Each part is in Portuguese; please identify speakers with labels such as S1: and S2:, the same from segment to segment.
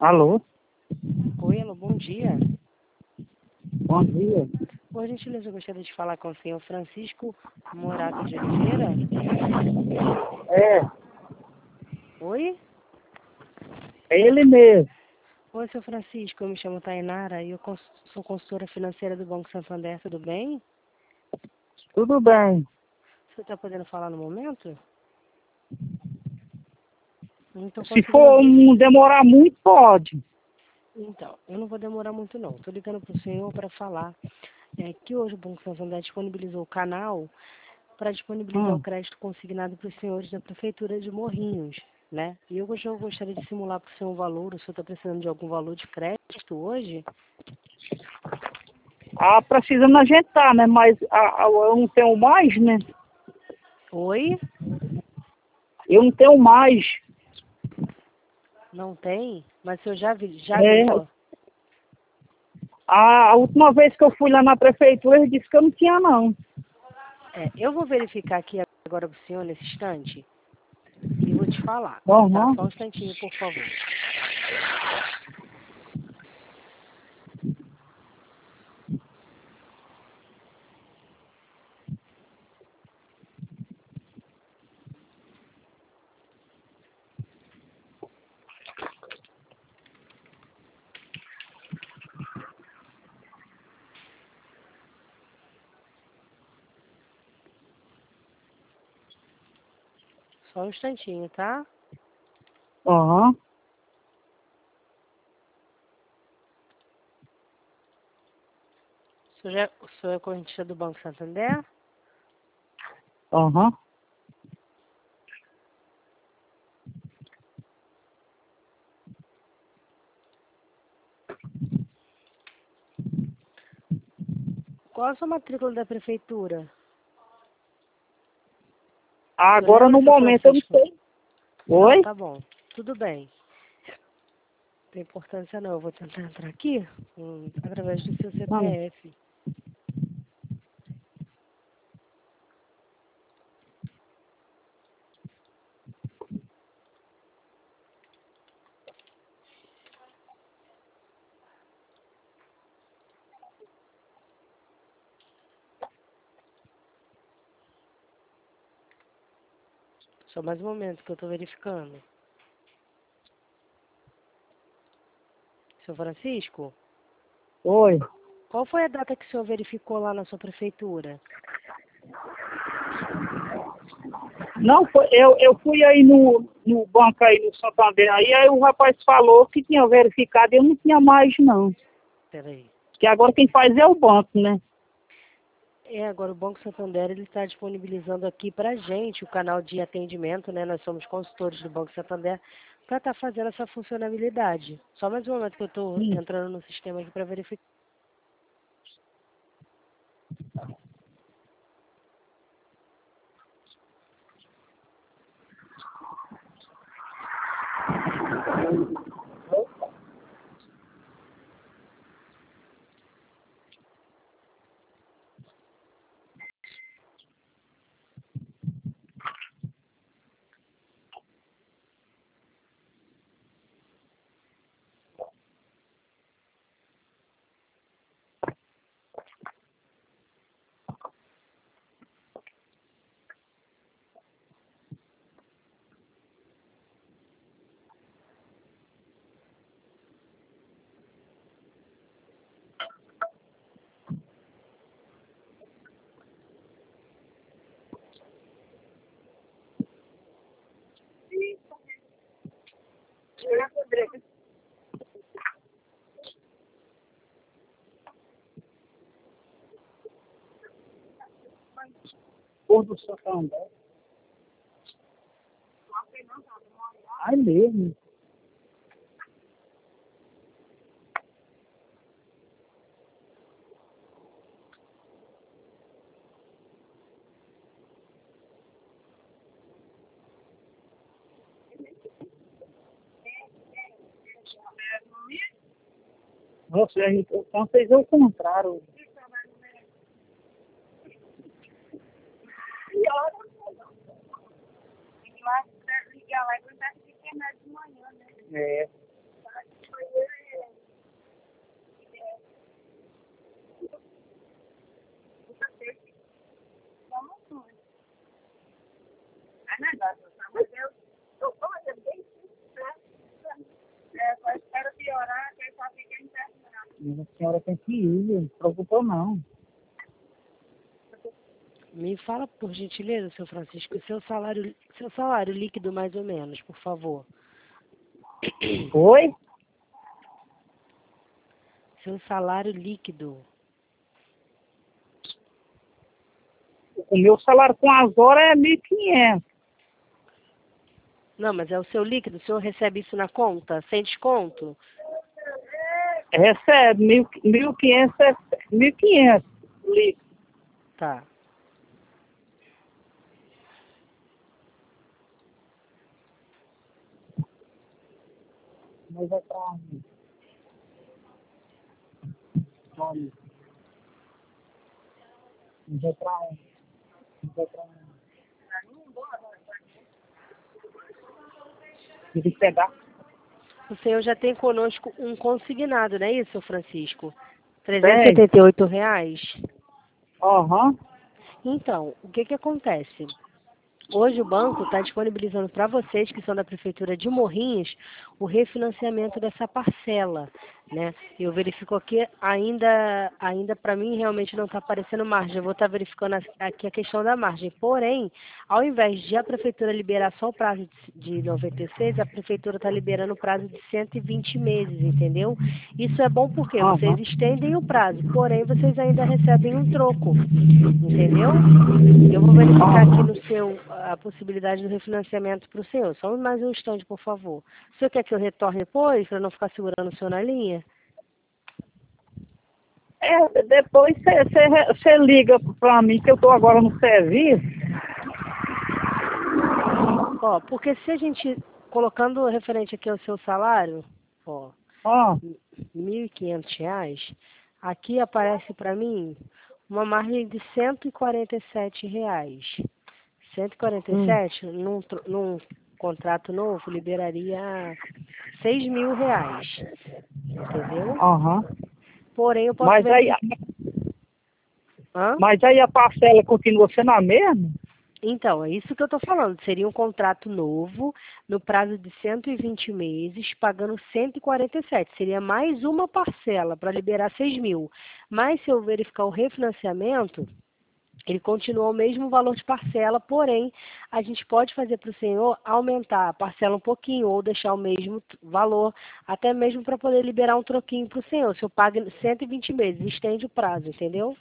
S1: Alô?
S2: Oi, alô, bom dia.
S1: Bom dia.
S2: Por gentileza, eu gostaria de falar com o senhor Francisco Morato de Oliveira.
S1: É,
S2: Oi?
S1: é ele mesmo.
S2: Oi, senhor Francisco, eu me chamo Tainara e eu sou consultora financeira do Banco Santander, tudo bem?
S1: Tudo bem.
S2: Você está podendo falar no momento? Não estou
S1: Se
S2: conseguindo
S1: for
S2: ouvir.
S1: não demorar muito, pode.
S2: Então, eu não vou demorar muito não. Estou ligando para o senhor para falar que hoje o Banco Santander disponibilizou o canal para disponibilizar o crédito consignado para os senhores da Prefeitura de Morrinhos, né? E eu gostaria de simular para o senhor um valor, o senhor está precisando de algum valor de crédito hoje?
S1: Precisando agitar, né? Mas eu não tenho mais, né?
S2: Oi?
S1: Eu não tenho mais.
S2: Não tem? Mas o senhor já
S1: É,
S2: virou?
S1: a última vez que eu fui lá na prefeitura, ele disse que eu não tinha, não.
S2: Eu vou verificar aqui agora para o senhor nesse instante e vou te falar, tá?
S1: Uhum.
S2: Só um instantinho, por favor. Só um instantinho, tá?
S1: Uhum.
S2: O senhor é correntista do Banco Santander?
S1: Uhum.
S2: Qual a sua matrícula da prefeitura? O senhor
S1: Agora,
S2: lembra,
S1: no
S2: seu
S1: momento, eu não
S2: Francisco?
S1: sei.
S2: Não,
S1: Oi?
S2: tá bom. Tudo bem. Não tem importância não. Eu vou tentar entrar aqui através do seu
S1: Não.
S2: CPF. Só mais um momento que eu estou verificando. Seu Francisco,
S1: Oi.
S2: qual foi a data que o senhor verificou lá na sua prefeitura?
S1: Não, eu fui aí no banco aí no Santander, aí o rapaz falou que tinha verificado e eu não tinha mais, não.
S2: Peraí.
S1: Que agora quem faz é o banco, né?
S2: Agora o Banco Santander ele está disponibilizando aqui para a gente o canal de atendimento, né? Nós somos consultores do Banco Santander para estar fazendo essa funcionalidade. Só mais um momento que eu estou
S1: Sim.
S2: entrando no sistema aqui para verificar.
S1: Por do Santander. Aí mesmo. Nossa, então fez o contrário. É. Mas a senhora tem que ir, não se preocupa não.
S2: Me fala, por gentileza, seu Francisco, seu salário líquido mais ou menos, por favor.
S1: Oi?
S2: Seu salário líquido.
S1: O meu salário com as horas é 1.500.
S2: Não, mas é o seu líquido, o senhor recebe isso na conta, sem desconto?
S1: Recebe 1.500, 1.500 líquido.
S2: Tá.
S1: Mas é pra mim. Olha, mas é pra mim. Mas é pra mim. Tem que pegar.
S2: O senhor já tem conosco um consignado, não é isso, seu Francisco?
S1: Tem.
S2: R$ 378.
S1: Aham.
S2: Então, o que acontece? Hoje o banco está disponibilizando para vocês, que são da Prefeitura de Morrinhos, o refinanciamento dessa parcela, né? Eu verifico aqui, ainda para mim realmente não está aparecendo margem. Eu vou estar verificando aqui a questão da margem. Porém, ao invés de a Prefeitura liberar só o prazo de 96, a Prefeitura está liberando o prazo de 120 meses, entendeu? Isso é bom porque vocês
S1: Aham.
S2: estendem o prazo, porém vocês ainda recebem um troco, entendeu? Eu vou verificar aqui no seu a possibilidade do refinanciamento para o senhor. Só mais um instante, por favor. O senhor quer que eu retorne depois, para não ficar segurando o senhor na linha?
S1: Depois você liga pra mim, que eu tô agora no serviço.
S2: Ó, porque se a gente, colocando referente aqui ao seu salário, ó,
S1: Ó,
S2: R$ 1.500, aqui aparece para mim uma margem de R$ 147.
S1: hum,
S2: 147, num contrato novo, liberaria R$ 6.000, entendeu?
S1: aham.
S2: Porém, eu posso
S1: Mas aí,
S2: verificar. Hã?
S1: mas aí a parcela continua sendo a mesma?
S2: Então, é isso que eu estou falando. Seria um contrato novo, no prazo de 120 meses, pagando 147. Seria mais uma parcela para liberar 6.000. Mas se eu verificar o refinanciamento, ele continua o mesmo valor de parcela, porém, a gente pode fazer para o senhor aumentar a parcela um pouquinho ou deixar o mesmo valor, até mesmo para poder liberar um troquinho para o senhor. O senhor paga 120 meses, estende o prazo, entendeu?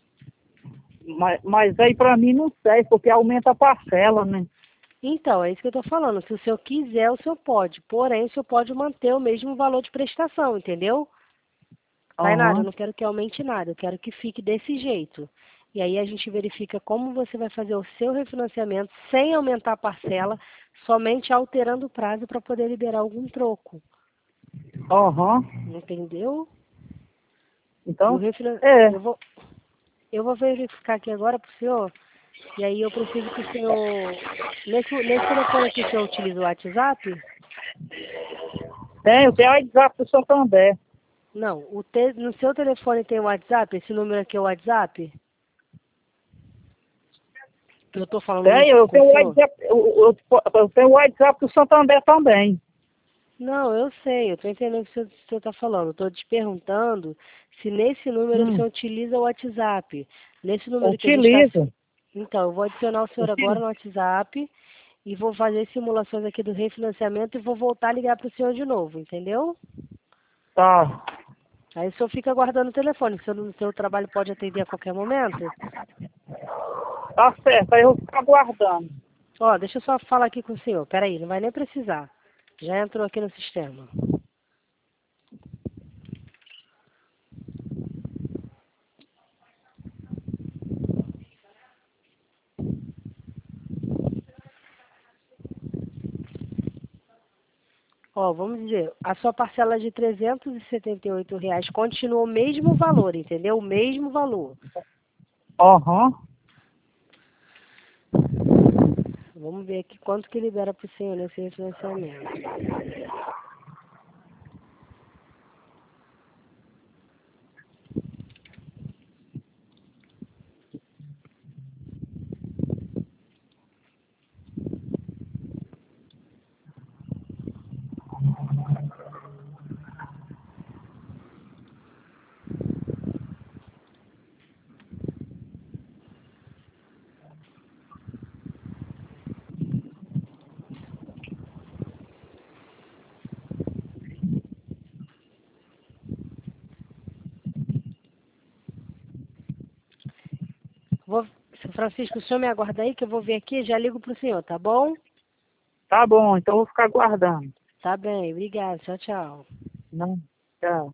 S1: Mas aí pra mim não sei, porque aumenta a parcela, né?
S2: Então, é isso que eu estou falando. Se o senhor quiser, o senhor pode. Porém, o senhor pode manter o mesmo valor de prestação, entendeu? Tainara, eu
S1: Aham.
S2: não quero que aumente nada, eu quero que fique desse jeito. E aí a gente verifica como você vai fazer o seu refinanciamento sem aumentar a parcela, somente alterando o prazo para poder liberar algum troco.
S1: Aham.
S2: Entendeu? E o
S1: Então,
S2: refinan...
S1: é.
S2: eu vou verificar aqui agora para o senhor. E aí eu preciso que o senhor. Nesse telefone aqui o senhor utiliza o WhatsApp?
S1: Tem o WhatsApp do Santander.
S2: Não, no seu telefone tem o WhatsApp? Esse número aqui é o WhatsApp? Que eu estou falando
S1: Tem,
S2: com o senhor?
S1: eu tenho o WhatsApp do Santander também.
S2: Não, eu sei, eu estou entendendo o que o senhor está falando. Estou te perguntando se nesse número o senhor utiliza o WhatsApp. Nesse número que a gente está.
S1: Utilizo.
S2: Então, eu vou adicionar o senhor agora
S1: Utilizo.
S2: no WhatsApp e vou fazer simulações aqui do refinanciamento e vou voltar a ligar para o senhor de novo, entendeu?
S1: Tá.
S2: Aí o senhor fica aguardando o telefone, que o seu trabalho pode atender a qualquer momento.
S1: Tá certo, aí eu vou ficar aguardando.
S2: Ó, deixa eu só falar aqui com o senhor. Peraí, não vai nem precisar. Já entrou aqui no sistema. Ó, vamos dizer, a sua parcela de R$ 378 continua o mesmo valor, entendeu? O mesmo valor.
S1: Aham.
S2: Vamos ver aqui quanto que libera para o senhor nesse refinanciamento. Seu Francisco, o senhor me aguarda aí que eu vou ver aqui e já ligo pro senhor, tá bom?
S1: Tá bom, então eu vou ficar aguardando.
S2: Tá bem, obrigada. Tchau, tchau.
S1: Não, tchau.